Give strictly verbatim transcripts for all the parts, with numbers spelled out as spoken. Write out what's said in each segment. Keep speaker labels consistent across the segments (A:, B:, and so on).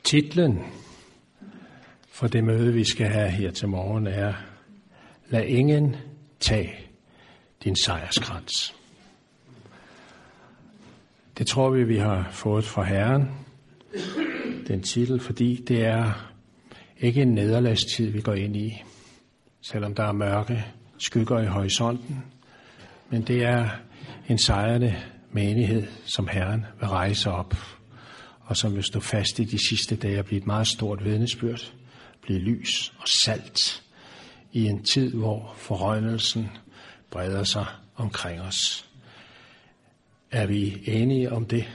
A: Titlen for det møde, vi skal have her til morgen, er Lad ingen tage din sejrskrans. Det tror vi, vi har fået fra Herren, den titel, fordi det er ikke en nederlagstid, vi går ind i, selvom der er mørke skygger i horisonten, men det er en sejrende menighed, som Herren vil rejse op, og som vil stå fast i de sidste dage og blive et meget stort vidnesbyrd, blive lys og salt i en tid, hvor forrøgnelsen breder sig omkring os. Er vi enige om det?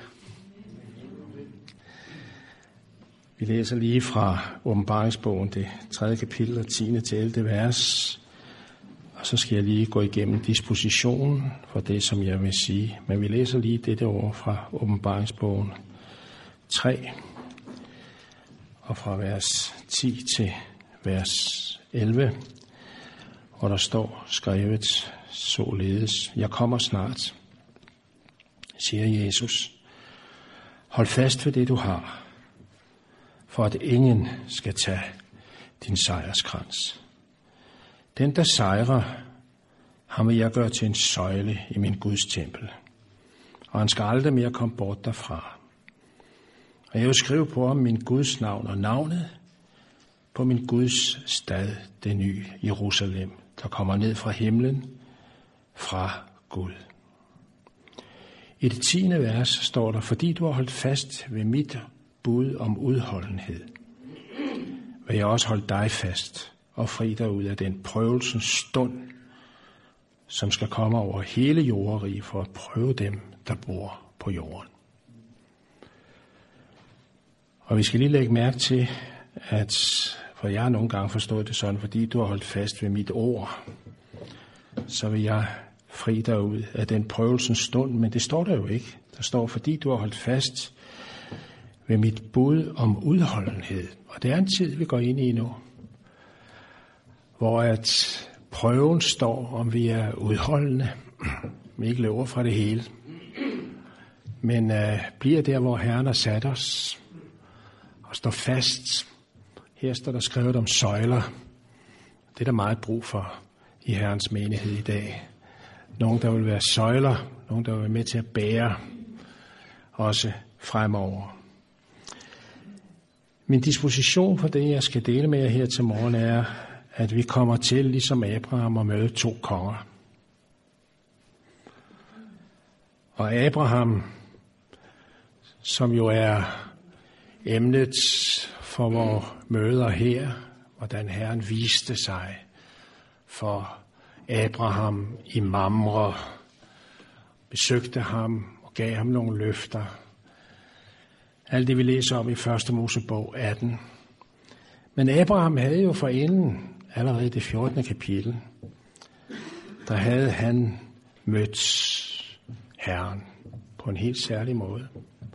A: Vi læser lige fra Åbenbaringsbogen, det tredje kapitel, tiende til ellevte vers. Og så skal jeg lige gå igennem dispositionen for det, som jeg vil sige. Men vi læser lige dette ord fra Åbenbaringsbogen tre, og fra vers ti til vers elleve, hvor der står skrevet således: Jeg kommer snart, siger Jesus. Hold fast ved det, du har, for at ingen skal tage din sejrskrans. Den, der sejrer, ham vil jeg gøre til en søjle i min Guds tempel, og han skal aldrig mere komme bort derfra. Og jeg vil skrive på ham min Guds navn og navnet på min Guds stad, det nye Jerusalem, der kommer ned fra himlen, fra Gud. I det tiende vers står der: fordi du har holdt fast ved mit bud om udholdenhed, vil jeg også holde dig fast og fri dig ud af den prøvelsens stund, som skal komme over hele jorderiget for at prøve dem, der bor på jorden. Og vi skal lige lægge mærke til, at for jeg har nogle gange forstået det sådan, fordi du har holdt fast ved mit ord, så vil jeg fri dig ud af den prøvelsens stund, men det står der jo ikke. Der står, fordi du har holdt fast ved mit bud om udholdenhed. Og det er en tid, vi går ind i nu, hvor at prøven står, om vi er udholdende, vi ikke løber fra det hele, men uh, bliver der, hvor Herren har sat os, og står fast. Her står der skrevet om søjler. Det er der meget brug for i Herrens menighed i dag. Nogle, der vil være søjler, nogle, der vil være med til at bære, også fremover. Min disposition for det, jeg skal dele med jer her til morgen, er, at vi kommer til, ligesom Abraham, at møde to konger. Og Abraham, som jo er emnet for vores møder her, hvordan Herren viste sig for Abraham i Mamre, besøgte ham og gav ham nogle løfter. Alt det, vi læser om i første Mosebog atten. Men Abraham havde jo forinden, allerede i det fjortende kapitel, der havde han mødt Herren på en helt særlig måde.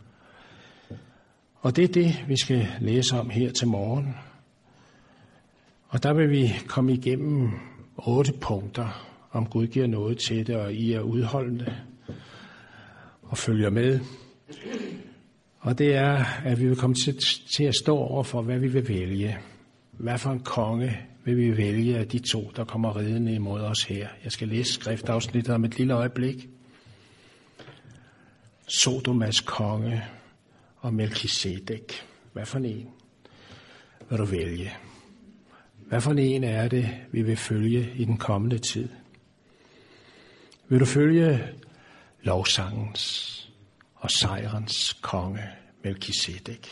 A: Og det er det, vi skal læse om her til morgen. Og der vil vi komme igennem otte punkter, om Gud giver noget til det, og I er udholdende og følger med. Og det er, at vi vil komme til, til at stå over for, hvad vi vil vælge. Hvad for en konge vil vi vælge af de to, der kommer ridende imod os her? Jeg skal læse skriftafsnittet om et lille øjeblik. Sodomas konge og Melkisedek. Hvad for en vil du vælge? Hvad for en er det, vi vil følge i den kommende tid? Vil du følge lovsangens og sejrens konge Melkisedek,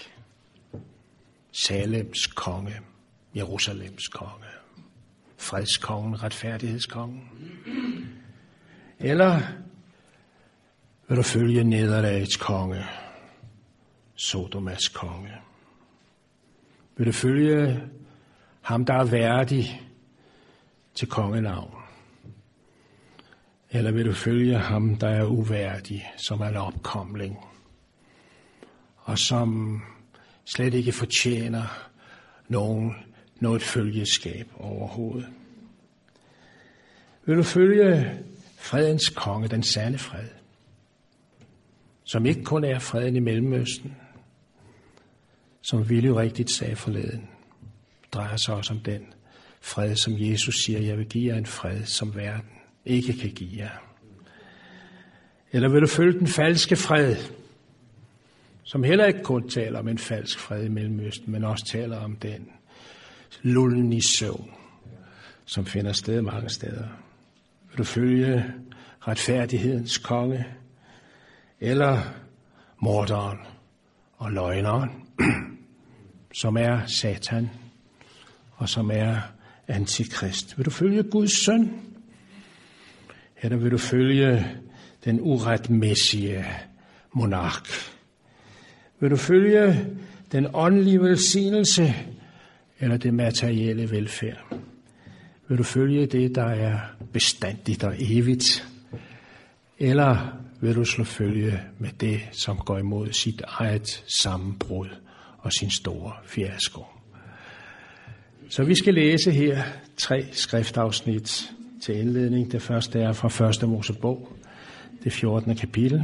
A: Salems konge, Jerusalems konge, fredskongen, retfærdighedskongen? Eller vil du følge nederlagets konge, Sodomas konge? Vil du følge ham, der er værdig til kongenavn? Eller vil du følge ham, der er uværdig, som er en opkomling, og som slet ikke fortjener nogen, noget følgeskab overhovedet? Vil du følge fredens konge, den sande fred, som ikke kun er freden i Mellemøsten, som Willy rigtigt sagde forleden, drejer sig også om den fred, som Jesus siger, jeg vil give jer en fred, som verden ikke kan give jer. Eller vil du følge den falske fred, som heller ikke kun taler om en falsk fred i Mellemøsten, men også taler om den lullen i søvn, som finder sted mange steder. Vil du følge retfærdighedens konge, eller morderen og løgneren, som er Satan, og som er antikrist? Vil du følge Guds søn, eller vil du følge den uretmæssige monark? Vil du følge den åndelige velsignelse, eller det materielle velfærd? Vil du følge det, der er bestandigt og evigt? Eller vil du slå følge med det, som går imod sit eget sammenbrud og sin store fiasko? Så vi skal læse her tre skriftafsnit til indledning. Det første er fra første Mosebog, det fjortende kapitel.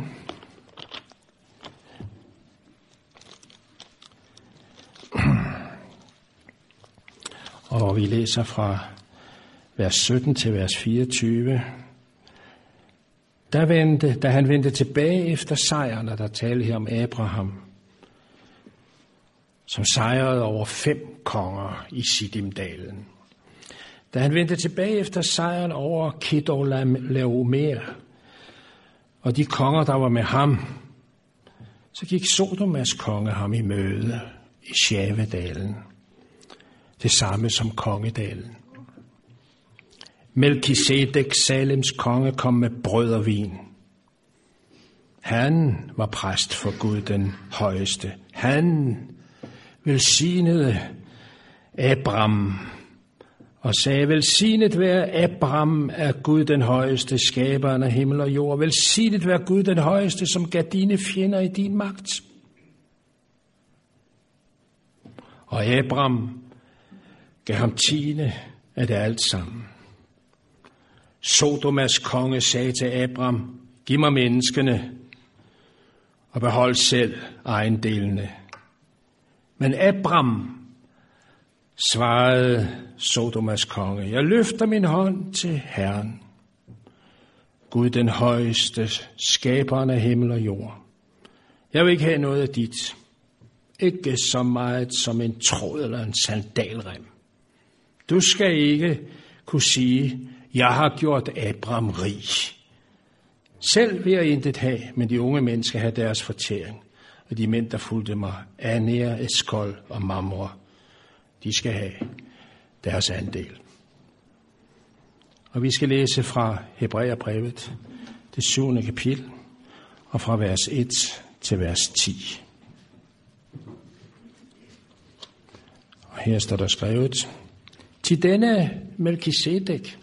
A: Og vi læser fra vers sytten til vers fireogtyve. Der vendte, da han vendte tilbage efter sejren, og der talte her om Abraham, som sejrede over fem konger i Siddim-dalen. Da han vendte tilbage efter sejren over Kedorlaomer og de konger, der var med ham, så gik Sodomas konge ham i møde i Shavedalen, det samme som Kongedalen. Melkisedek, Salems konge, kom med brød og vin. Han var præst for Gud den højeste. Han velsignede Abram og sagde, velsignet være Abram af Gud den højeste, skaberen af himmel og jord. Velsignet være Gud den højeste, som gav dine fjender i din magt. Og Abram gav ham tiende af det alt sammen. Sodomas konge sagde til Abram, giv mig menneskene og behold selv ejendelene. Men Abram svarede Sodomas konge, jeg løfter min hånd til Herren, Gud den højeste, skaberen af himmel og jord. Jeg vil ikke have noget af dit, ikke så meget som en tråd eller en sandalrem. Du skal ikke kunne sige, jeg har gjort Abram rig. Selv vil jeg intet have, men de unge mænd skal have deres fortæring. Og de mænd, der fulgte mig, Aner, Eskol og Mamre, de skal have deres andel. Og vi skal læse fra Hebræerbrevet, det syvende kapitel, og fra vers et til vers ti. Og her står der skrevet, til denne Melkisedek,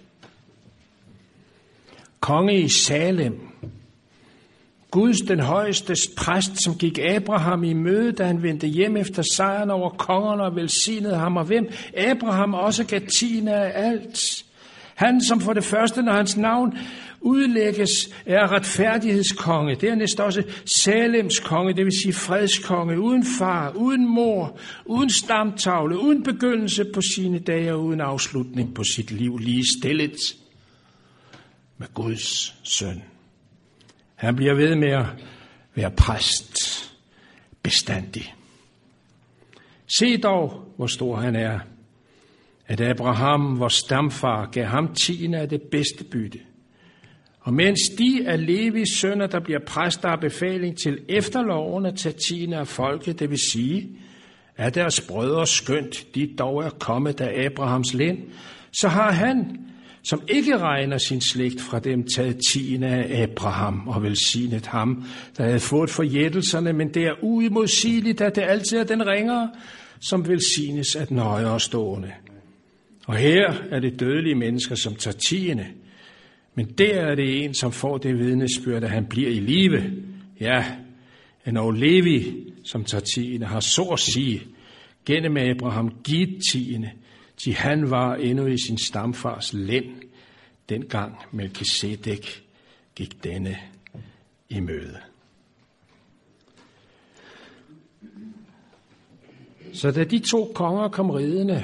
A: konge i Salem, Guds den højestes præst, som gik Abraham i møde, da han vendte hjem efter sejren over kongerne og velsignede ham, og hvem Abraham også gav tiende af alt. Han, som for det første, når hans navn udlægges, er retfærdighedskonge, dernæst også Salems konge, det vil sige fredskonge, uden far, uden mor, uden stamtavle, uden begyndelse på sine dage og uden afslutning på sit liv, lige stillet med Guds søn. Han bliver ved med at være præst bestandig. Se dog, hvor stor han er, at Abraham, vor stamfar, gav ham tiende af det bedste bytte. Og mens de af Levis sønner, der bliver præster, har befaling til efterloven at tage tiende af folket, det vil sige, at deres brødre skønt, de dog er kommet af Abrahams lind, så har han, som ikke regner sin slægt fra dem, taget tiende af Abraham og velsignet ham, der havde fået forjættelserne, men det er uimodsigeligt, at det altid er den ringere, som velsignes af den højere stående. Og her er det dødelige mennesker, som tager tiende, men der er det en, som får det vidnesbyrd, at han bliver i live. Ja, endog Levi, som tager tiende, har så at sige gennem Abraham givet tiende, til han var endnu i sin stamfars lænd, dengang Melkisedek gik denne i møde. Så da de to konger kom ridende,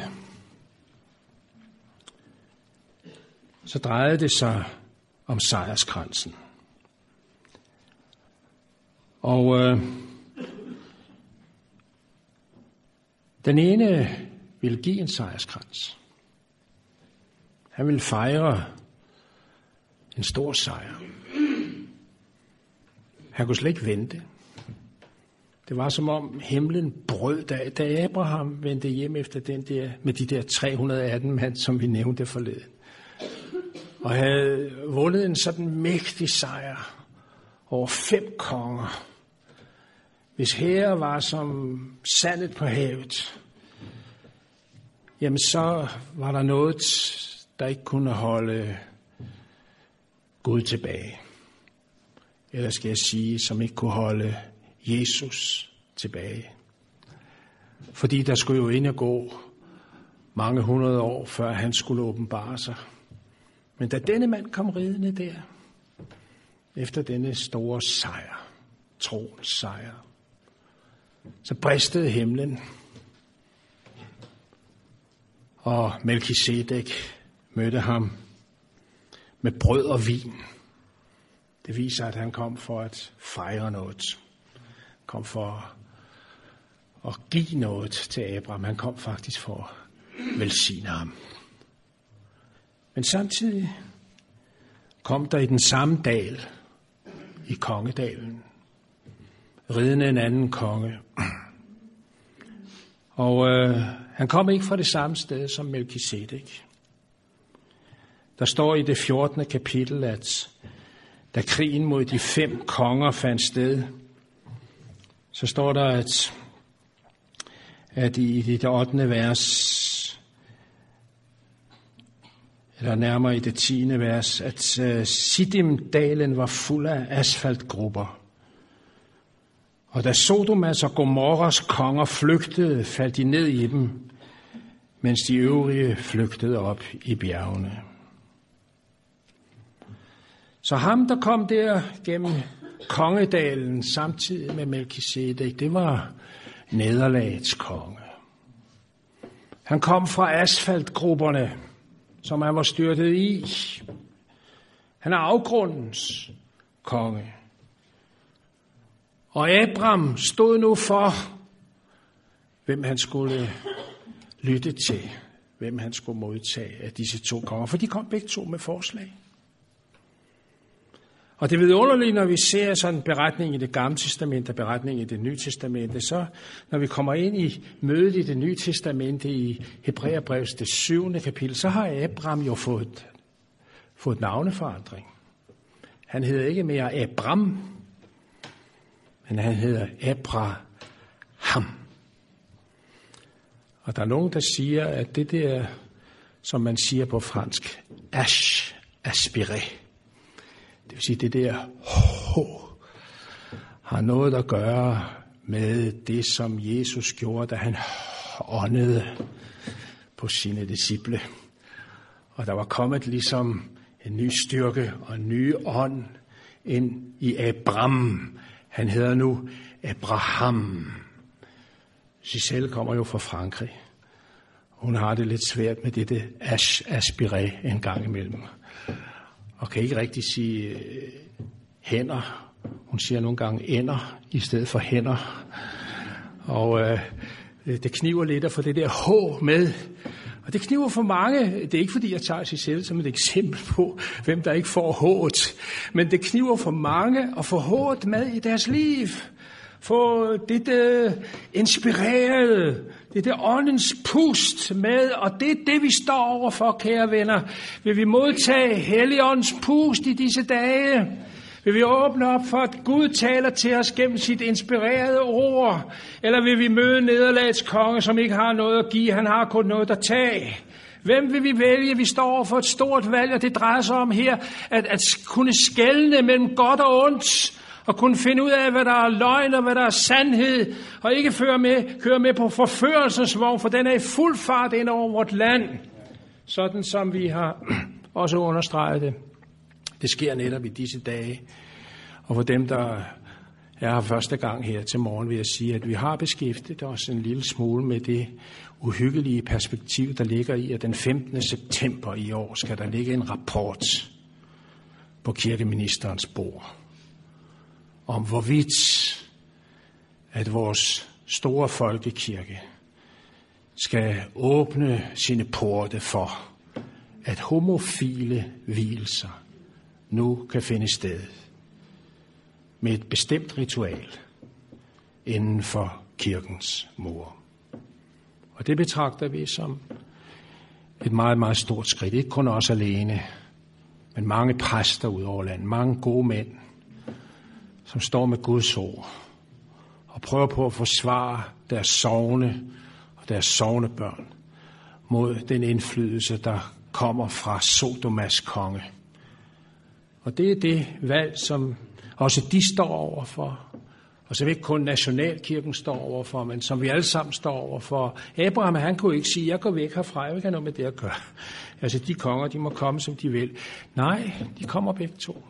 A: så drejede det sig om sejrskransen. Og øh, den ene ville give en sejrskrans. Han ville fejre en stor sejr. Han kunne slet ikke vente. Det var som om himlen brød, da, da Abraham vendte hjem efter den der, med de der tre hundrede og atten mand, som vi nævnte forleden. Og havde vundet en sådan mægtig sejr over fem konger. Hvis hære var som sandet på havet, jamen så var der noget, der ikke kunne holde Gud tilbage. Eller skal jeg sige, som ikke kunne holde Jesus tilbage. Fordi der skulle jo ind og gå mange hundrede år, før han skulle åbenbare sig. Men da denne mand kom ridende der, efter denne store sejr, troens sejr, så bristede himlen, og Melkisedek mødte ham med brød og vin. Det viser, at han kom for at fejre noget. Kom for at give noget til Abraham. Han kom faktisk for at velsigne ham. Men samtidig kom der i den samme dal, i Kongedalen, ridende en anden konge. Og øh, han kom ikke fra det samme sted som Melkisedek. Der står i det fjortende kapitel, at da krigen mod de fem konger fandt sted, så står der, at, at i det ottende vers, eller nærmere i det tiende vers, at uh, Siddim-dalen var fuld af asfaltgrupper. Og da Sodomas og Gomorras konger flygtede, faldt de ned i dem, mens de øvrige flygtede op i bjergene. Så ham, der kom der gennem Kongedalen samtidig med Melkisedek, det var nederlagets konge. Han kom fra asfaltgrupperne, som han var styrtet i. Han er afgrundens konge. Og Abraham stod nu for, hvem han skulle lytte til, hvem han skulle modtage af disse to konger, for de kom begge to med forslag. Og det er vidunderligt, når vi ser sådan en beretning i det gamle testamente og beretning i det nye testamente, så når vi kommer ind i mødet i det nye testamente i Hebræerbrevets det syvende kapitel, så har Abraham jo fået, fået navneforandring. Han hedder ikke mere Abram, men han hedder Abraham. Og der er nogen, der siger, at det der, som man siger på fransk, ash, aspiré, det vil sige, det der H, har noget at gøre med det, som Jesus gjorde, da han åndede på sine disciple. Og der var kommet ligesom en ny styrke og en ny ånd ind i Abraham. Han hedder nu Abraham. Giselle kommer jo fra Frankrig. Hun har det lidt svært med dette aspiré en gang imellem. Og kan ikke rigtig sige øh, hænder. Hun siger nogle gange ender i stedet for hænder. Og øh, det kniver lidt at få det der H med. Og det kniver for mange. Det er ikke fordi, jeg tager sig selv som et eksempel på, hvem der ikke får H'et. Men det kniver for mange at få H'et med i deres liv. Få det der inspirerede, det der åndens pust med, og det er det, vi står overfor, kære venner. Vil vi modtage Helligåndens pust i disse dage? Vil vi åbne op for, at Gud taler til os gennem sit inspirerede ord? Eller vil vi møde nederlagets konge, som ikke har noget at give, han har kun noget at tage? Hvem vil vi vælge? Vi står over for et stort valg, og det drejer sig om her, at, at kunne skelne mellem godt og ondt, og kunne finde ud af, hvad der er løgn og hvad der er sandhed, og ikke føre med, køre med på forførelsens vogn, for den er i fuld fart ind over vort land. Sådan som vi har også understreget det. Det sker netop i disse dage. Og for dem, der Jeg har første gang her til morgen ved at sige, at vi har beskæftiget os en lille smule med det uhyggelige perspektiv, der ligger i, at den femtende september i år skal der ligge en rapport på kirkeministerens bord om hvorvidt, at vores store folkekirke skal åbne sine porte for, at homofile vielser nu kan finde sted med et bestemt ritual inden for kirkens mure. Og det betragter vi som et meget, meget stort skridt. Ikke kun os alene, men mange præster ud over landet, mange gode mænd, som står med Guds ord og prøver på at forsvare deres sogne og deres sognebørn mod den indflydelse, der kommer fra Sodomas konge. Og det er det valg, som også de står overfor, og som ikke kun nationalkirken står overfor, men som vi alle sammen står overfor. Abraham, han kunne ikke sige, jeg går væk herfra, jeg vil ikke have noget med det at gøre. Altså, de konger, de må komme, som de vil. Nej, de kommer begge to.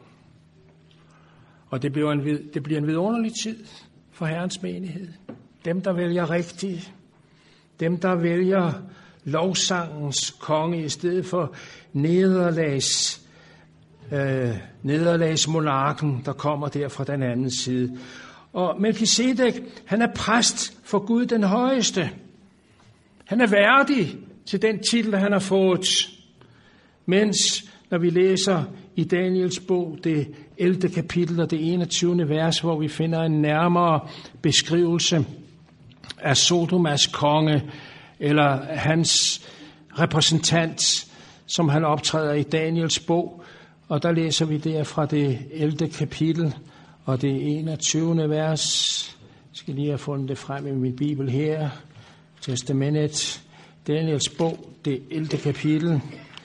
A: Og det bliver en, det bliver en vidunderlig tid for Herrens menighed. Dem, der vælger rigtigt. Dem, der vælger lovsangens konge i stedet for nederlags Øh, nederlagsmonarken, der kommer der fra den anden side. Og Melkisedek, han er præst for Gud den højeste. Han er værdig til den titel, han har fået. Mens, når vi læser i Daniels bog, det ellevte kapitel og det enogtyvende vers, hvor vi finder en nærmere beskrivelse af Sodomas konge, eller hans repræsentant, som han optræder i Daniels bog. Og der læser vi der fra det ellevte kapitel og det enogtyvende vers. Jeg skal lige have fundet det frem i min bibel her. Testamentet, Daniels bog, det ellevte kapitel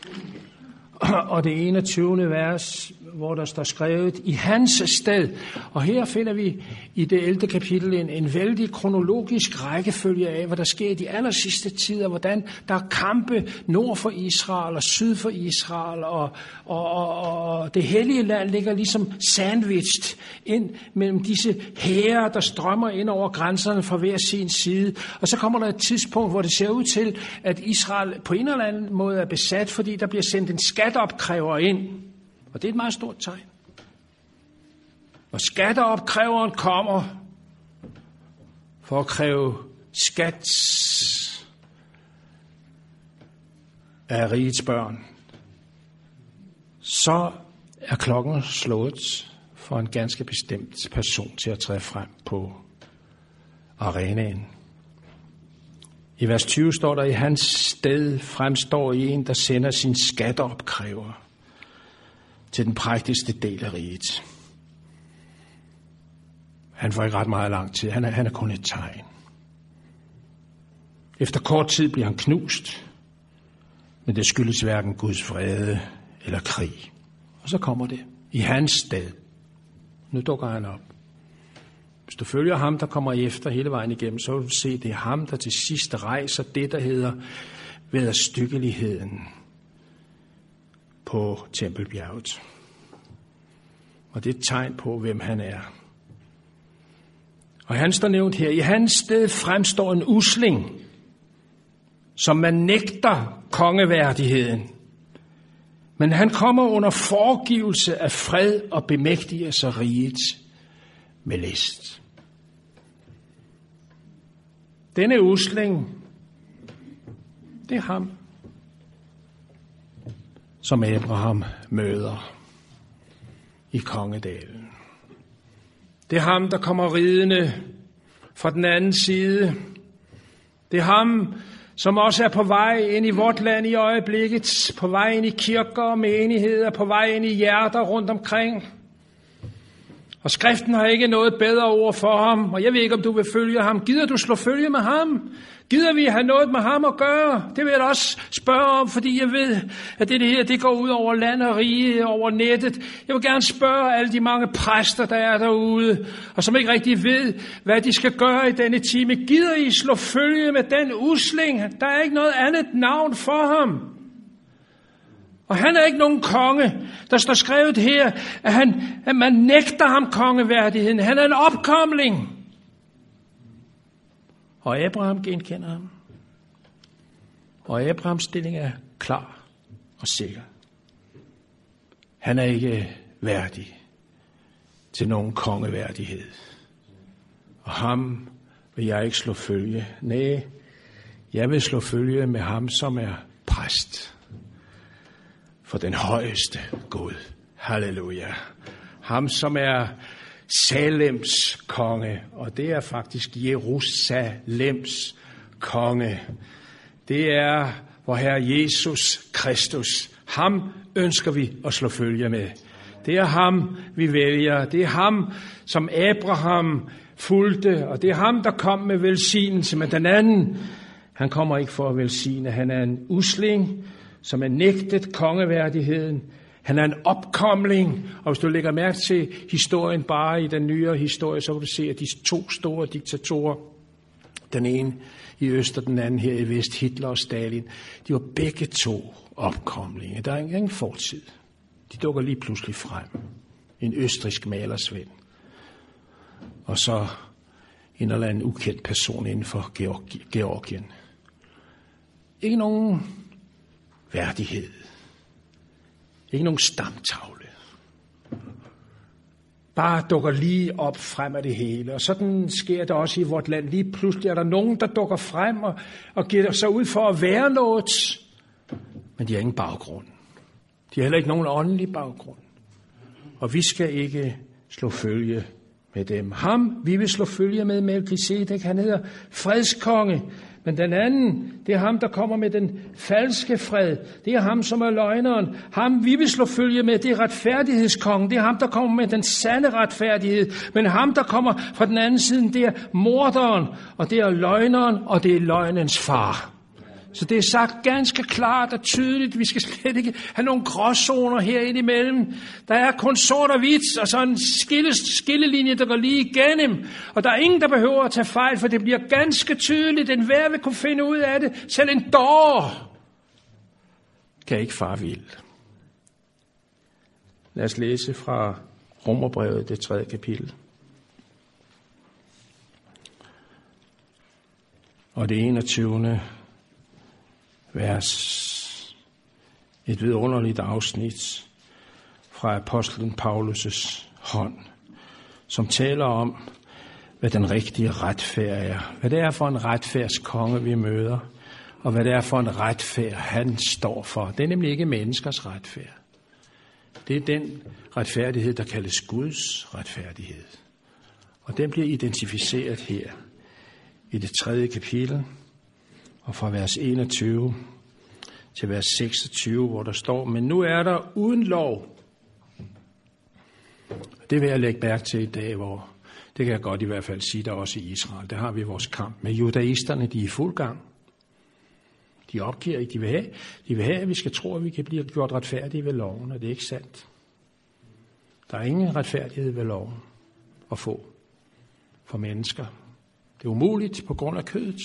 A: og det enogtyvende vers, hvor der står skrevet i hans sted. Og her finder vi i det ellevte kapitel en, en vældig kronologisk rækkefølge af, hvad der sker i de aller sidste tider, hvordan der er kampe nord for Israel og syd for Israel, og, og, og, og det hellige land ligger ligesom sandwiched ind mellem disse hære, der strømmer ind over grænserne fra hver sin side. Og så kommer der et tidspunkt, hvor det ser ud til, at Israel på en eller anden måde er besat, fordi der bliver sendt en skatteopkræver ind. Og det er et meget stort tegn. Når skatteopkræveren kommer for at kræve skat af rigets børn, så er klokken slået for en ganske bestemt person til at træde frem på arenaen. I vers tyve står der, i hans sted fremstår en, der sender sin skatteopkræver til den prægtigste del af riget. Han får ikke ret meget lang tid. Han er, han er kun et tegn. Efter kort tid bliver han knust, men det skyldes hverken Guds vrede eller krig. Og så kommer det i hans sted. Nu dukker han op. Hvis du følger ham, der kommer efter hele vejen igennem, så vil du se, det er ham, der til sidst rejser det, der hedder vederstyggeligheden på Tempelbjerget. Og det er et tegn på, hvem han er. Og han står nævnt her, i hans sted fremstår en usling, som man nægter kongeværdigheden. Men han kommer under foregivelse af fred og bemægtiger sig riget med list. Denne usling, det er ham, som Abraham møder i Kongedalen. Det er ham, der kommer ridende fra den anden side. Det er ham, som også er på vej ind i vort land i øjeblikket, på vej ind i kirker og menigheder, på vej ind i hjerter rundt omkring. Og skriften har ikke noget bedre ord for ham, og jeg ved ikke, om du vil følge ham. Gider du slå følge med ham? Gider vi have noget med ham at gøre? Det vil jeg også spørge om, fordi jeg ved, at det her det går ud over land og rige, over nettet. Jeg vil gerne spørge alle de mange præster, der er derude, og som ikke rigtig ved, hvad de skal gøre i denne time. Gider I slå følge med den usling? Der er ikke noget andet navn for ham. Og han er ikke nogen konge. Der står skrevet her, at, han, at man nægter ham kongeværdigheden. Han er en opkomling. Og Abraham genkender ham. Og Abrahams stilling er klar og sikker. Han er ikke værdig til nogen kongeværdighed. Og ham vil jeg ikke slå følge. Nej, jeg vil slå følge med ham, som er præst for den højeste Gud. Halleluja. Ham, som er Salems konge, og det er faktisk Jerusalems konge. Det er vor Herre Jesus Kristus. Ham ønsker vi at slå følge med. Det er ham, vi vælger. Det er ham, som Abraham fulgte, og det er ham, der kom med velsignelse. Men den anden, han kommer ikke for at velsigne. Han er en usling, som er nægtet kongeværdigheden. Han er en opkomling, og hvis du lægger mærke til historien bare i den nyere historie, så vil du se, at de to store diktatorer, den ene i øst og den anden her i vest, Hitler og Stalin, de var begge to opkomlinge. Der er ingen fortid. De dukker lige pludselig frem. En østrigsk malersvend. Og så en eller anden ukendt person inden for Georgien. Ikke nogen værdighed. Ikke nogen stamtavle. Bare dukker lige op frem af det hele. Og sådan sker det også i vort land. Lige pludselig er der nogen, der dukker frem og, og giver sig ud for at være noget. Men de har ingen baggrund. De har heller ikke nogen åndelig baggrund. Og vi skal ikke slå følge med dem. Ham, vi vil slå følge med Melkisedek. Han hedder fredskonge. Men den anden, det er ham, der kommer med den falske fred. Det er ham, som er løgneren. Ham, vi vil slå følge med, det er retfærdighedskongen. Det er ham, der kommer med den sande retfærdighed. Men ham, der kommer fra den anden side, det er morderen, og det er løgneren, og det er løgnens far. Så det er sagt ganske klart og tydeligt. Vi skal slet ikke have nogle gråzoner herinde imellem. Der er kun sort og hvidt, og så en skille, skillelinje, der går lige igennem. Og der er ingen, der behøver at tage fejl, for det bliver ganske tydeligt. En hver vil kunne finde ud af det. Selv en dår kan ikke fare vild. Lad os læse fra Romerbrevet, det tredje kapitel. Og det enogtyvende vers, et vidunderligt afsnit fra apostlen Paulus' hånd, som taler om, hvad den rigtige retfærd er. Hvad det er for en retfærdskonge, vi møder, og hvad det er for en retfærd, han står for. Det er nemlig ikke menneskers retfærd. Det er den retfærdighed, der kaldes Guds retfærdighed. Og den bliver identificeret her i det tredje kapitel, og fra vers enogtyve til vers seksogtyve, hvor der står, men nu er der uden lov. Det vil jeg lægge mærke til i dag, hvor det kan jeg godt i hvert fald sige, der også i Israel. Der har vi vores kamp med judaisterne, de er i fuld gang. De opgiver ikke, de vil have, de vil have, at vi skal tro, at vi kan blive gjort retfærdige ved loven, og det er ikke sandt. Der er ingen retfærdighed ved loven at få for mennesker. Det er umuligt på grund af kødet.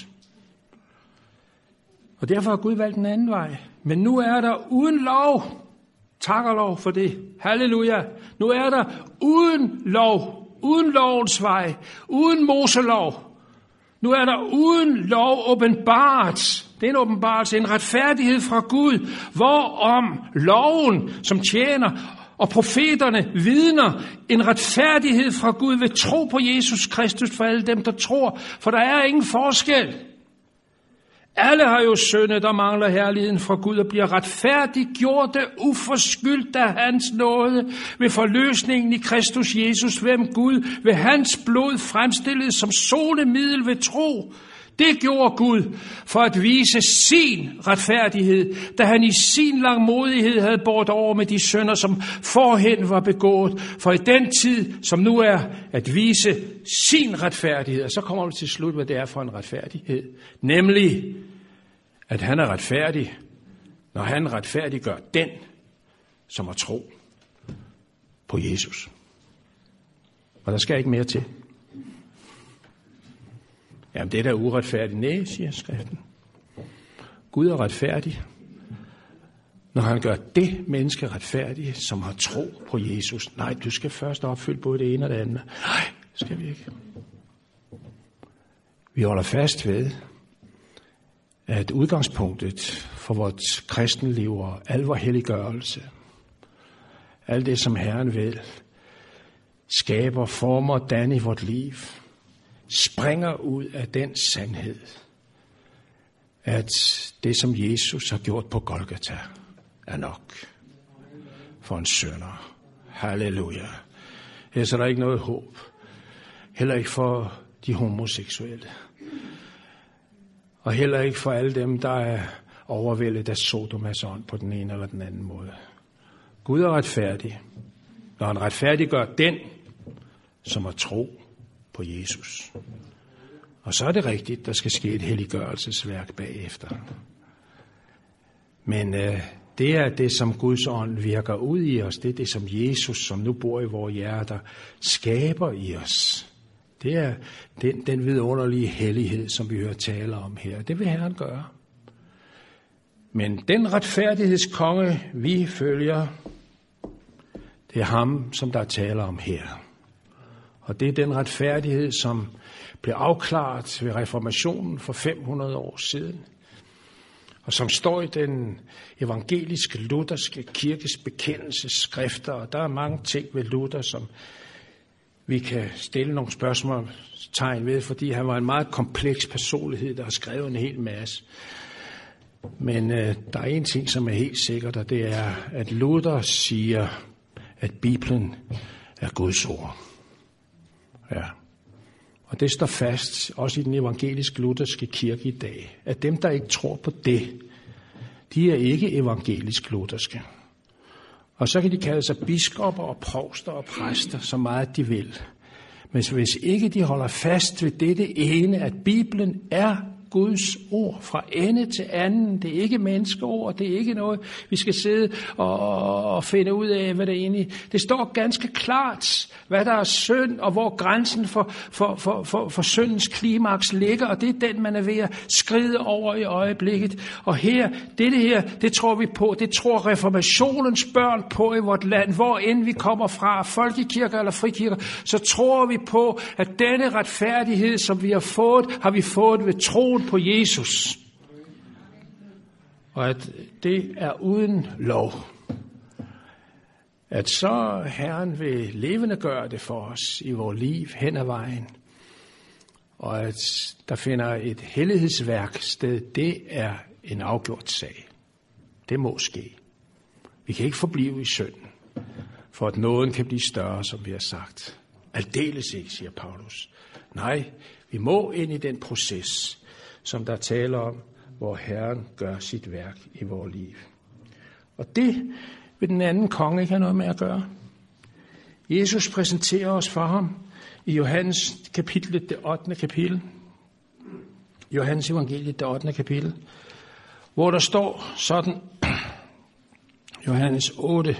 A: Og derfor har Gud valgt en anden vej. Men nu er der uden lov. Tak og lov for det. Halleluja. Nu er der uden lov. Uden lovens vej. Uden Moselov. Nu er der uden lov åbenbart. Det er en åbenbarelse, en retfærdighed fra Gud. Hvorom loven, som tjener, og profeterne vidner en retfærdighed fra Gud ved tro på Jesus Kristus for alle dem, der tror. For der er ingen forskel. Alle har jo syndet, der mangler herligheden fra Gud og bliver retfærdiggjorte uforskyldt af hans nåde ved forløsningen i Kristus Jesus, hvem Gud ved hans blod fremstillet som solemiddel ved tro. Det gjorde Gud for at vise sin retfærdighed, da han i sin langmodighed havde båret over med de synder, som forhen var begået, for i den tid, som nu er, at vise sin retfærdighed. Og så kommer vi til slut, hvad det er for en retfærdighed. Nemlig, at han er retfærdig, når han retfærdiggør den, som er tro på Jesus. Og der skal ikke mere til. Jamen, det er da uretfærdigt. Nej, siger skriften. Gud er retfærdig, når han gør det menneske retfærdigt, som har tro på Jesus. Nej, du skal først opfylde både det ene og det andet. Nej, skal vi ikke. Vi holder fast ved, at udgangspunktet for vores kristenliv og al vor helliggørelse, alt det, som Herren vil, skaber, former, danner i vort liv, springer ud af den sandhed, at det, som Jesus har gjort på Golgata, er nok for en synder. Halleluja. Her er der ikke noget håb. Heller ikke for de homoseksuelle. Og heller ikke for alle dem, der er overvældet af Sodomas ånd på den ene eller den anden måde. Gud er retfærdig, når han retfærdiggør den, som har tro på Jesus. Og så er det rigtigt, der skal ske et helliggørelsesværk bagefter. Men øh, det er det, som Guds ånd virker ud i os. Det er det, som Jesus, som nu bor i vores hjerter, skaber i os. Det er den, den vidunderlige hellighed, som vi hører tale om her. Det vil Herren gøre. Men den retfærdighedskonge, vi følger, det er ham, som der taler om her. Og det er den retfærdighed, som blev afklaret ved reformationen for fem hundrede år siden, og som står i den evangeliske lutherske kirkes bekendelsesskrifter. Og der er mange ting ved Luther, som vi kan stille nogle spørgsmålstegn ved, fordi han var en meget kompleks personlighed, der har skrevet en hel masse. Men øh, der er en ting, som er helt sikkert, og det er, at Luther siger, at Bibelen er Guds ord. Ja. Og det står fast, også i den evangelisk lutherske kirke i dag, at dem, der ikke tror på det, de er ikke evangelisk lutherske. Og så kan de kalde sig biskopper og provster og præster, så meget de vil. Men hvis ikke de holder fast ved dette ene, at Bibelen er Guds ord fra ende til anden. Det er ikke menneskeord, det er ikke noget, vi skal sidde og, og finde ud af, hvad det egentlig. Det står ganske klart, hvad der er synd, og hvor grænsen for, for, for, for, for syndens klimaks ligger, og det er den, man er ved at skride over i øjeblikket. Og her, dette her, det tror vi på, det tror reformationens børn på i vort land, hvor end vi kommer fra, folkekirker eller frikirker, så tror vi på, at denne retfærdighed, som vi har fået, har vi fået ved troen på Jesus. Og at det er uden lov. At så Herren vil levende gøre det for os i vores liv hen ad vejen. Og at der finder et hellighedsværk sted, det er en afgjort sag. Det må ske. Vi kan ikke forblive i synden, for at nåden kan blive større, som vi har sagt. Aldeles ikke, siger Paulus. Nej, vi må ind i den proces, som der taler om, hvor Herren gør sit værk i vores liv. Og det vil den anden konge ikke have noget med at gøre. Jesus præsenterer os for ham i Johannes kapitlet, det ottende kapitel. Johannes evangeliet, det ottende kapitel, hvor der står sådan, Johannes otte,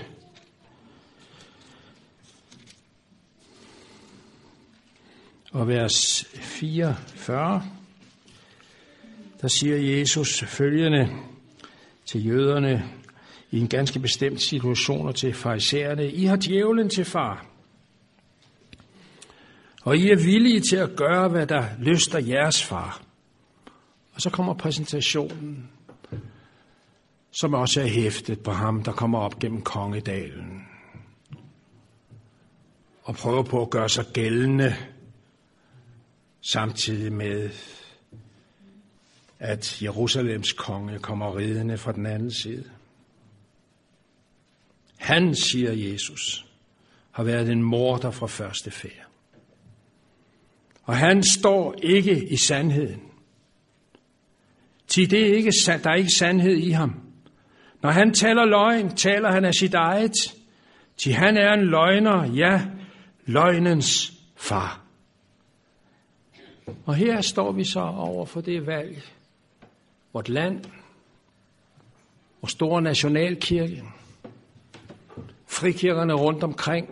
A: og vers fireogfyrre, der siger Jesus følgende til jøderne i en ganske bestemt situation og til farisæerne: I har djævlen til far, og I er villige til at gøre, hvad der lyster jeres far. Og så kommer præsentationen, som også er hæftet på ham, der kommer op gennem Kongedalen og prøver på at gøre sig gældende, samtidig med, at Jerusalems konge kommer ridende fra den anden side. Han, siger Jesus, har været en morder fra første færd. Og han står ikke i sandheden. Til det er ikke, der er ikke sandhed i ham. Når han taler løgn, taler han af sit eget. Til han er en løgner, ja, løgnens far. Og her står vi så over for det valg. Vort land, vores store nationalkirke, frikirkerne rundt omkring,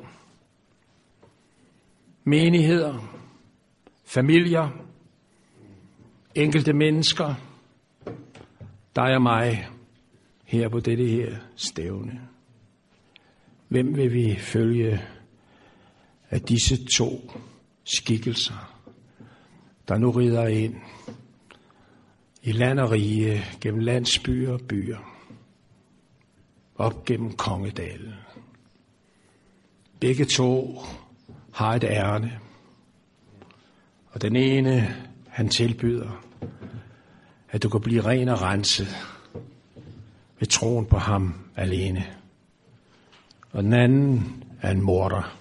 A: menigheder, familier, enkelte mennesker, dig og mig her på dette her stævne. Hvem vil vi følge af disse to skikkelser, der nu rider ind i land og rige, gennem landsbyer og byer, op gennem Kongedalen? Begge to har et ærne, og den ene, han tilbyder, at du kan blive ren og renset ved troen på ham alene. Og den anden er en morder.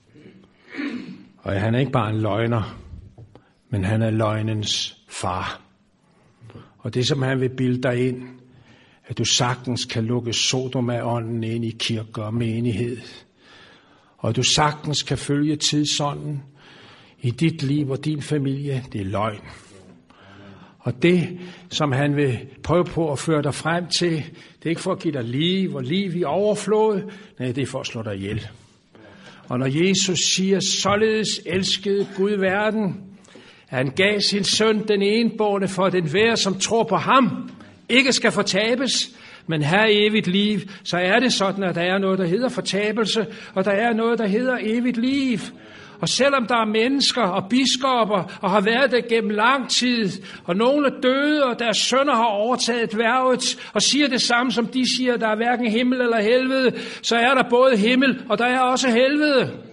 A: Og han er ikke bare en løgner, men han er løgnens far. Og det, som han vil bilde dig ind, at du sagtens kan lukke Sodoma-ånden ind i kirker og menighed, og at du sagtens kan følge tidsånden i dit liv og din familie, det er løgn. Og det, som han vil prøve på at føre dig frem til, det er ikke for at give dig liv og liv i overflod, nej, det er for at slå dig ihjel. Og når Jesus siger, således elskede Gud verden, at han gav sin søn den enbårne for den hver, som tror på ham, ikke skal fortabes, men have evigt liv, så er det sådan, at der er noget, der hedder fortabelse, og der er noget, der hedder evigt liv. Og selvom der er mennesker og biskopper, og har været der gennem lang tid, og nogle er døde, og deres sønner har overtaget værvet, og siger det samme, som de siger, der er hverken himmel eller helvede, så er der både himmel, og der er også helvede.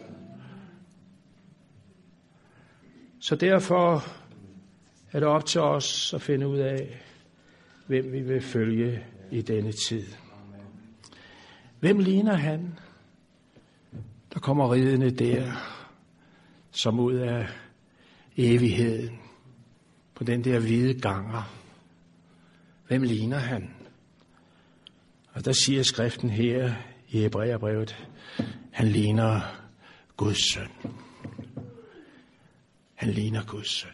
A: Så derfor er det op til os at finde ud af, hvem vi vil følge i denne tid. Hvem ligner han, der kommer ridende der, som ud af evigheden, på den der hvide ganger? Hvem ligner han? Og der siger skriften her i Hebræerbrevet, han ligner Guds søn. Han ligner Guds søn.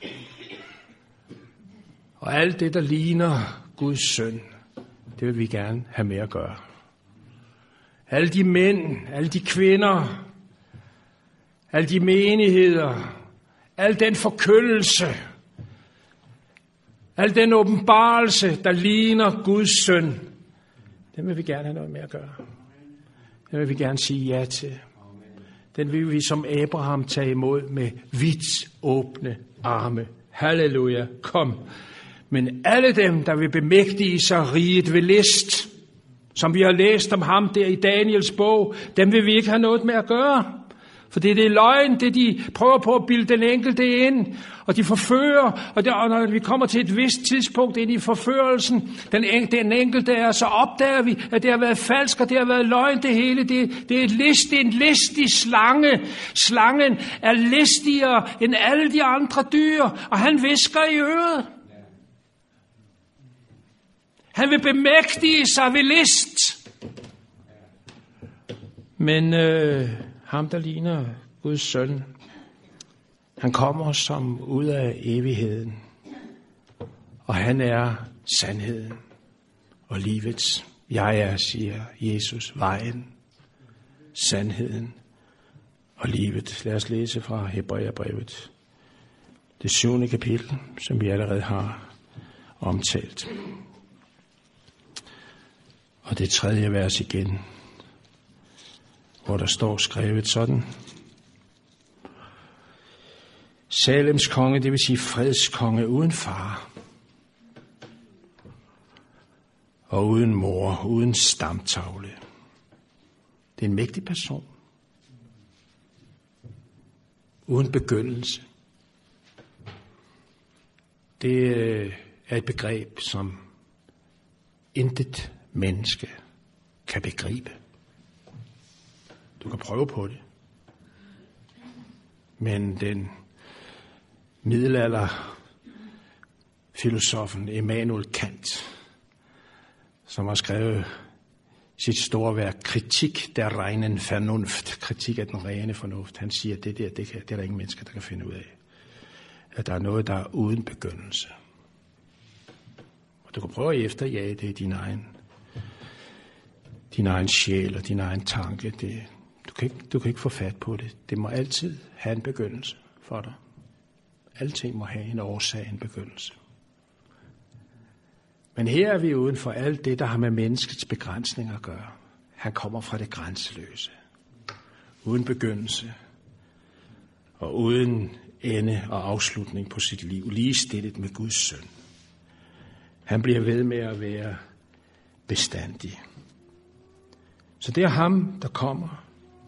A: Og alt det, der ligner Guds søn, det vil vi gerne have med at gøre. Alle de mænd, alle de kvinder, alle de menigheder, al den forkyndelse, al den åbenbarelse, der ligner Guds søn, den vil vi gerne have noget med at gøre. Den vil vi gerne sige ja til. Den vil vi som Abraham tage imod med vidt åbne arme. Halleluja, kom. Men alle dem, der vil bemægtige sig riget ved list, som vi har læst om ham der i Daniels bog, dem vil vi ikke have noget med at gøre. For det er det løgn, det de prøver på at bilde den enkelte ind, og de forfører, og, der, og når vi kommer til et vist tidspunkt ind i forførelsen, den, en, den enkelte er, så opdager vi, at det har været falsk, og det har været løgn, det hele. Det, det er et list, det er en listig slange. Slangen er listigere end alle de andre dyr, og han hvisker i øret. Han vil bemægtige sig ved list. Men øh, ham, der ligner Guds søn, han kommer som ud af evigheden. Og han er sandheden og livets. Jeg er, siger Jesus, vejen, sandheden og livet. Lad os læse fra Hebræerbrevet, det syvende kapitel, som vi allerede har omtalt. Og det tredje vers igen, hvor der står skrevet sådan. Salems konge, det vil sige fredskonge uden far, og uden mor, uden stamtavle. Det er en mægtig person. Uden begyndelse. Det er et begreb, som intet menneske kan begribe. Du kan prøve på det. Men den middelalderfilosofen Immanuel Kant, som har skrevet sit store værk Kritik der reinen Vernunft, kritik af den rene fornuft, han siger, at det der, det, kan, det er der ingen mennesker, der kan finde ud af. At der er noget, der er uden begyndelse. Og du kan prøve at efterjage det i din egen, din egen sjæl og din egen tanke. Det, du, kan ikke, du kan ikke få fat på det. Det må altid have en begyndelse for dig. Alting må have en årsag, en begyndelse. Men her er vi uden for alt det, der har med menneskets begrænsninger at gøre. Han kommer fra det grænseløse. Uden begyndelse. Og uden ende og afslutning på sit liv. Ligestillet med Guds søn. Han bliver ved med at være bestandig. Så det er ham, der kommer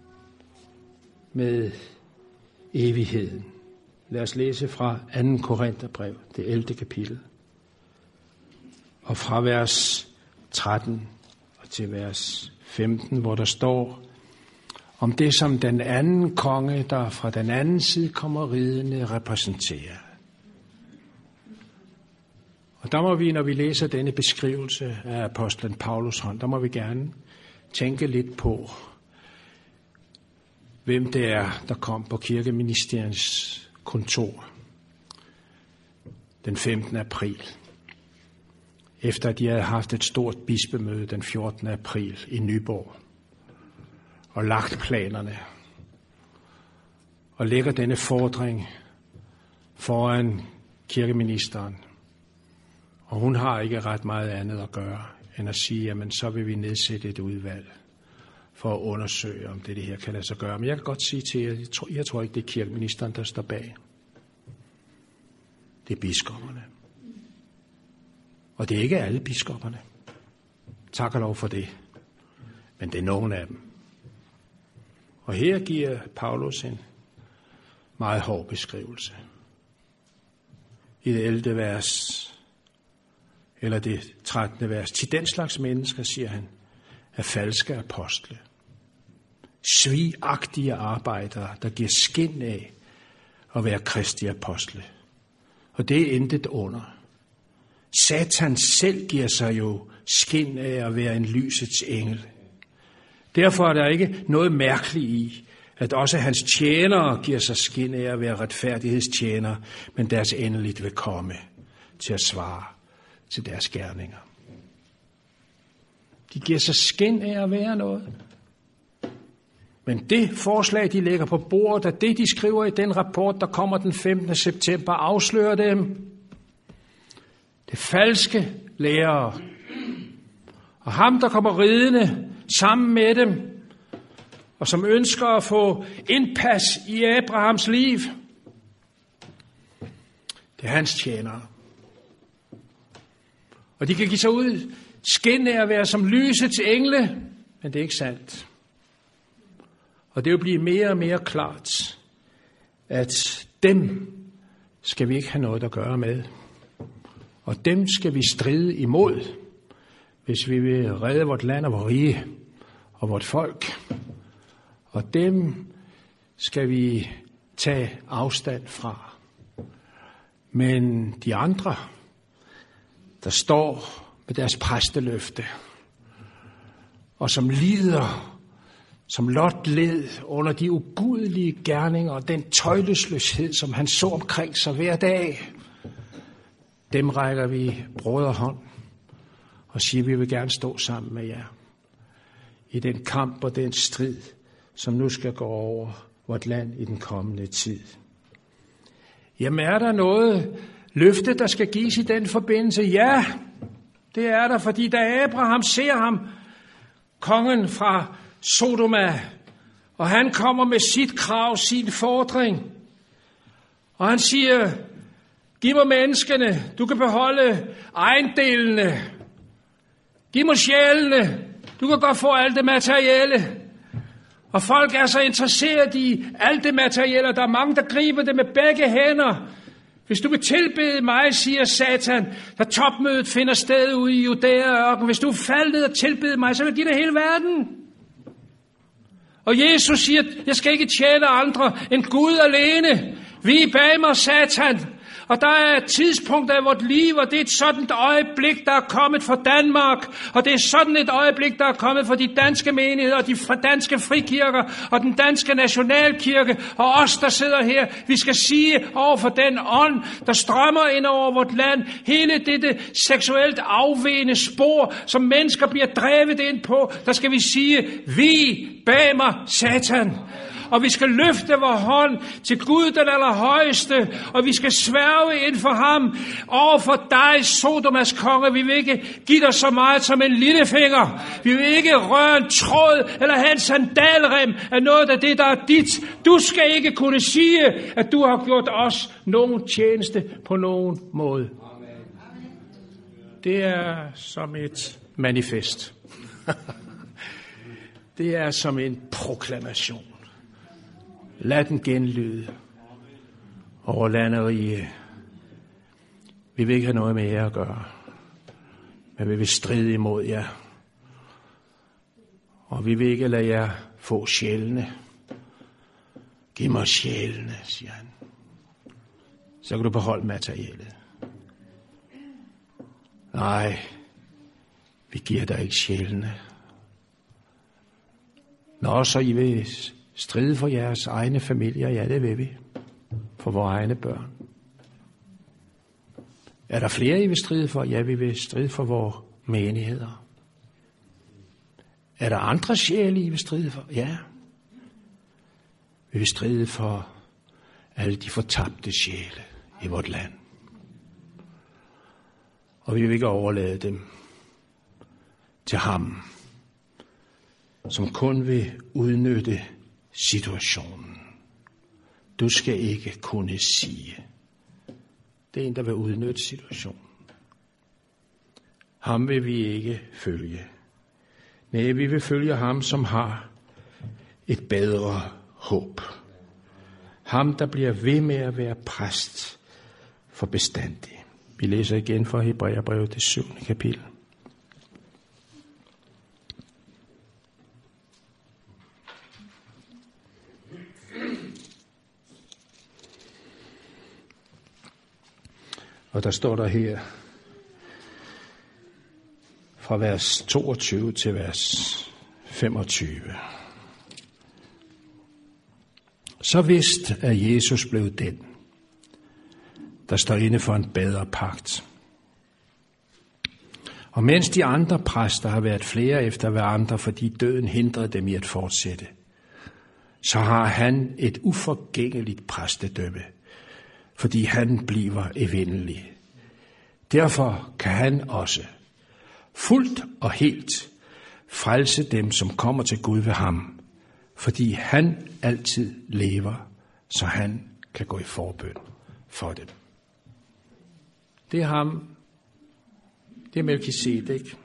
A: med evigheden. Lad os læse fra anden Korintherbrev, det ellevte kapitel. Og fra vers tretten og til vers femten, hvor der står om det, som den anden konge, der fra den anden side kommer ridende, repræsenterer. Og der må vi, når vi læser denne beskrivelse af apostlen Paulus hånd, der må vi gerne tænke lidt på, hvem det er, der kom på kirkeministeriets kontor den femtende april. Efter at de havde haft et stort bispemøde den fjortende april i Nyborg og lagt planerne og lægger denne fordring foran kirkeministeren. Og hun har ikke ret meget andet at gøre, end at sige, jamen så vil vi nedsætte et udvalg for at undersøge, om det, det her kan lade sig gøre. Men jeg kan godt sige til jer, jeg tror, jeg tror ikke, det er kirkeministeren, der står bag. Det er biskopperne. Og det er ikke alle biskopperne. Tak og lov for det. Men det er nogen af dem. Og her giver Paulus en meget hård beskrivelse. I det ellevte vers, eller det trettende vers. Til den slags mennesker, siger han, er falske apostle. Svigagtige arbejdere, der giver skin af at være kristi apostle. Og det er intet under. Satan selv giver sig jo skin af at være en lysets engel. Derfor er der ikke noget mærkeligt i, at også hans tjenere giver sig skin af at være retfærdighedstjenere, men deres endeligt vil komme til at svare til deres gerninger. De giver sig skin af at være noget. Men det forslag, de lægger på bordet, at det, de skriver i den rapport, der kommer den femtende september, afslører dem. Det falske lærere. Og ham, der kommer ridende sammen med dem, og som ønsker at få indpas i Abrahams liv, det er hans tjenere. Og de kan give sig ud skin af at være som lysets engle, men det er ikke sandt. Og det vil blive mere og mere klart, at dem skal vi ikke have noget at gøre med. Og dem skal vi stride imod, hvis vi vil redde vort land og vores rige og vort folk. Og dem skal vi tage afstand fra. Men de andre, der står med deres præsteløfte, og som lider, som Lot led under de ugudelige gerninger og den tøjlesløshed, som han så omkring sig hver dag, dem rækker vi broderhånd og siger, at vi vil gerne stå sammen med jer i den kamp og den strid, som nu skal gå over vort land i den kommende tid. Jamen er der noget løfte, der skal gives i den forbindelse? Ja, det er der, fordi da Abraham ser ham, kongen fra Sodoma, og han kommer med sit krav, sin fordring, og han siger, giv mig menneskene, du kan beholde ejendelene, giv mig sjælene, du kan godt få alt det materielle. Og folk er så interesseret i alt det materielle, der er mange, der griber det med begge hænder. Hvis du vil tilbede mig, siger Satan, da topmødet finder sted ude i Judæa-ørkenen, hvis du er faldet og tilbede mig, så vil jeg give dig hele verden. Og Jesus siger, jeg skal ikke tjene andre end Gud alene. Vi er bag mig, Satan. Og der er et tidspunkt af vort liv, og det er et sådan et øjeblik, der er kommet fra Danmark. Og det er sådan et øjeblik, der er kommet fra de danske menigheder, og de danske frikirker, og den danske nationalkirke, og os, der sidder her. Vi skal sige over for den ånd, der strømmer ind over vort land, hele dette seksuelt afvigende spor, som mennesker bliver drevet ind på, der skal vi sige, vi bag mig, Satan.
B: og vi skal løfte vores hånd til Gud den allerhøjeste, og vi skal sværge ind for ham over for dig, Sodomas konge. Vi vil ikke give dig så meget som en lillefinger. Vi vil ikke røre en tråd eller have en sandalrem af noget af det, der er dit. Du skal ikke kunne sige, at du har gjort os nogen tjeneste på nogen måde. Det er som et manifest. Det er som en proklamation. Lad den genlyde over land og rige. Vi vil ikke have noget med jer at gøre, men vi vil stride imod jer. Og vi vil ikke lade jer få sjælene. Giv mig sjælene, siger han. Så kan du beholde materialet. Nej, vi giver dig ikke sjælene. Nå, så I vil stride for jeres egne familier, ja, det vil vi. For vores egne børn. Er der flere, I vil stride for? Ja, vi vil stride for vores menigheder. Er der andre sjæle, I vil stride for? Ja. Vi vil stride for alle de fortabte sjæle i vort land. Og vi vil ikke overlade dem til ham, som kun vil udnytte situationen. Du skal ikke kunne sige. Det er en, der vil udnytte situationen. Ham vil vi ikke følge. Nej, vi vil følge ham, som har et bedre håb. Ham, der bliver ved med at være præst for bestandig. Vi læser igen fra Hebræerbrevet, det syvende kapitel. Og der står der her, fra vers toogtyve til vers femogtyve. Så vidst er Jesus blevet den, der står inde for en bedre pagt. Og mens de andre præster har været flere efter hverandre, fordi døden hindrede dem i at fortsætte, så har han et uforgængeligt præstedømme, fordi han bliver evindelig. Derfor kan han også fuldt og helt frelse dem, som kommer til Gud ved ham, fordi han altid lever, så han kan gå i forbøn for dem. Det er ham. Det er Melkisedek.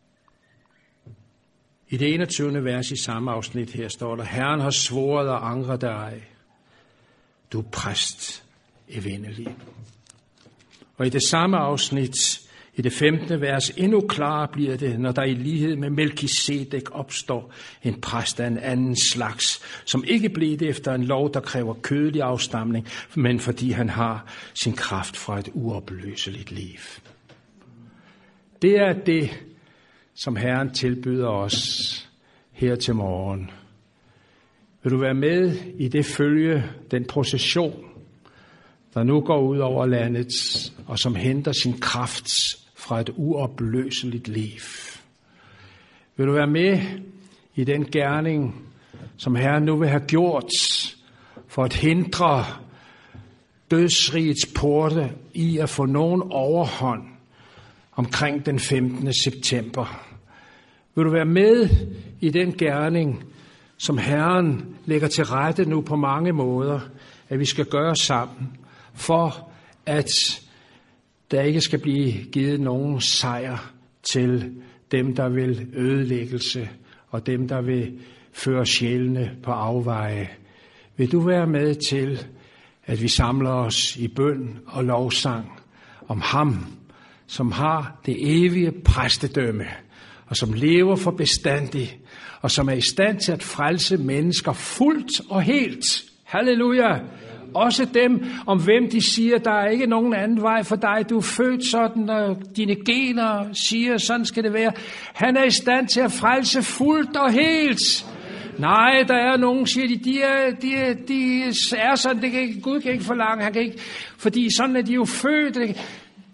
B: I det enogtyvende vers i samme afsnit her står der, Herren har svoret og angret dig. Du er præst evindelig. Og i det samme afsnit, i det femtende vers, endnu klarere bliver det, når der i lighed med Melkisedek opstår en præst af en anden slags, som ikke blev det efter en lov, der kræver kødelig afstamning, men fordi han har sin kraft fra et uopløseligt liv. Det er det, som Herren tilbyder os her til morgen. Vil du være med i det følge, den procession, der nu går ud over landet, og som henter sin kraft fra et uopløseligt liv? Vil du være med i den gerning, som Herren nu vil have gjort, for at hindre dødsrigets porte i at få nogen overhånd omkring den femtende september? Vil du være med i den gerning, som Herren lægger til rette nu på mange måder, at vi skal gøre sammen, for at der ikke skal blive givet nogen sejr til dem, der vil ødelæggelse, og dem, der vil føre sjælene på afveje? Vil du være med til, at vi samler os i bøn og lovsang om ham, som har det evige præstedømme, og som lever for bestandig, og som er i stand til at frelse mennesker fuldt og helt. Halleluja! Også dem, om hvem de siger, der er ikke nogen anden vej for dig. Du er født sådan, og dine gener siger, sådan skal det være. Han er i stand til at frelse fuldt og helt. Nej, der er nogen, siger de, de er, de er, de er sådan, det kan ikke, Gud kan ikke forlange, han kan ikke, fordi sådan er de jo født.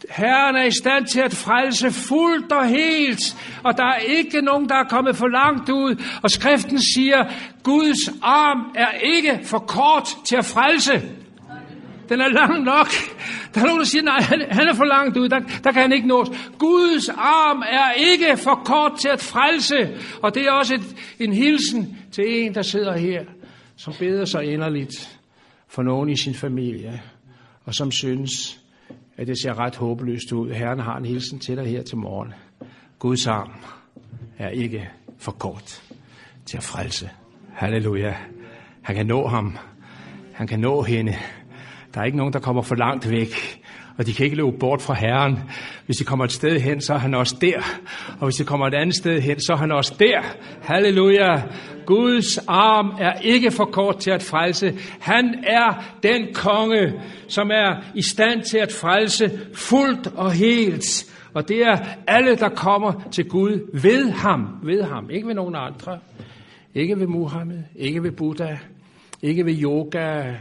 B: Herren er i stand til at frelse fuldt og helt, og der er ikke nogen, der er kommet for langt ud. Og skriften siger, Guds arm er ikke for kort til at frelse. Den er lang nok. Der er nogen, der siger, nej, han er for langt ud, der, der kan han ikke nås. Guds arm er ikke for kort til at frelse. Og det er også et, en hilsen til en, der sidder her, som beder sig inderligt for nogen i sin familie, og som synes, at det ser ret håbløst ud. Herren har en hilsen til dig her til morgen. Guds arm er ikke for kort til at frelse. Halleluja. Han kan nå ham. Han kan nå hende. Der er ikke nogen, der kommer for langt væk, og de kan ikke løbe bort fra Herren. Hvis de kommer et sted hen, så er han også der. Og hvis de kommer et andet sted hen, så er han også der. Halleluja. Guds arm er ikke for kort til at frelse. Han er den konge, som er i stand til at frelse fuldt og helt. Og det er alle, der kommer til Gud ved ham. Ved ham. Ikke ved nogen andre. Ikke ved Muhammed. Ikke ved Buddha. Ikke ved yoga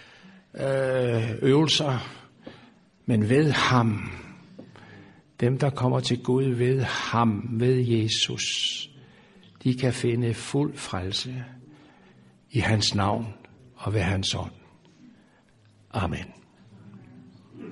B: øvelser, men ved ham. Dem, der kommer til Gud ved ham, ved Jesus, de kan finde fuld frelse i hans navn og ved hans ånd. Amen.